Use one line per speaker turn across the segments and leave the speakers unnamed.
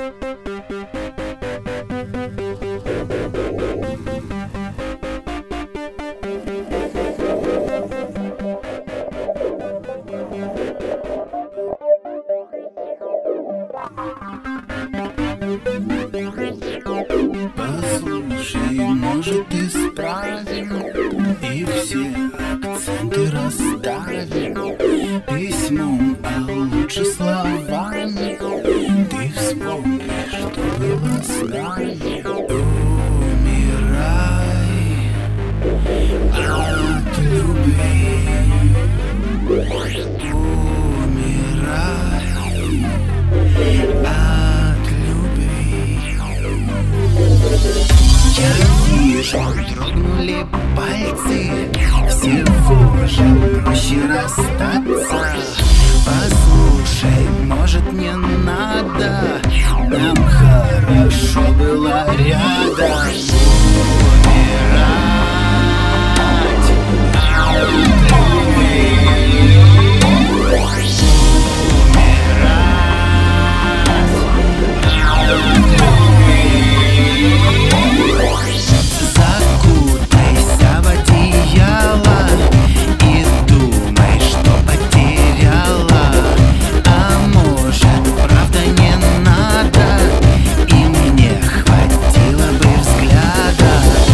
Послушай, может, исправим и все акценты расставим письмом, а лучше словами. Ты вспомни, что было с нами. Умирай от любви. Умирай от любви. Я вижу, дрогнули пальцы, всего же проще расстаться. Послушай, может, не надо, нам хорошо было рядом. Умирать от любви. Закутайся в одеяло и думай, что потеряла. А может, правда не надо, и мне хватило бы взгляда.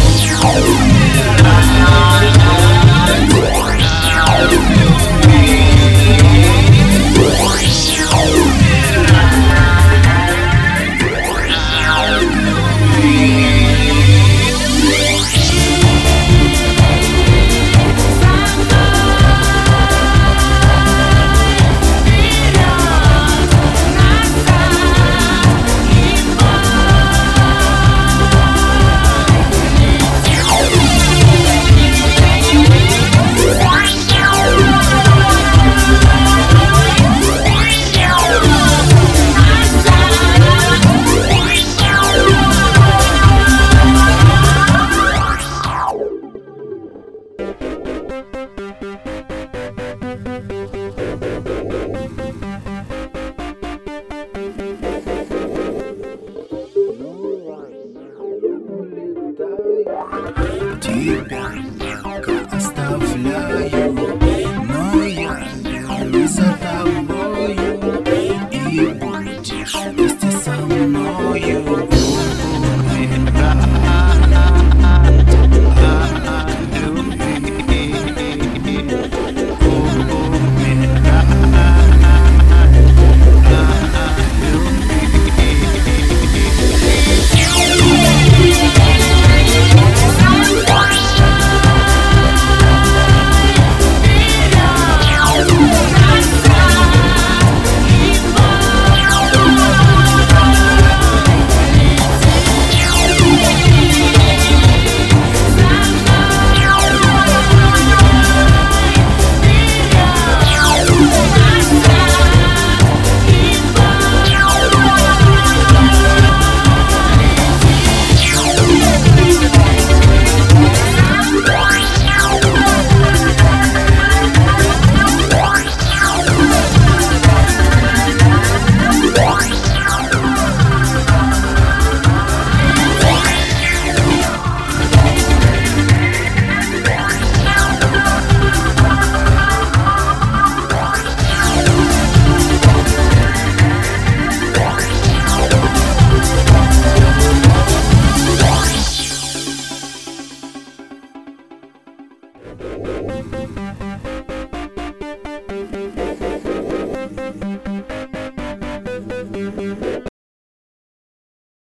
Тебя пока оставляю, но я вернусь за тобою, и будешь вместе со мною.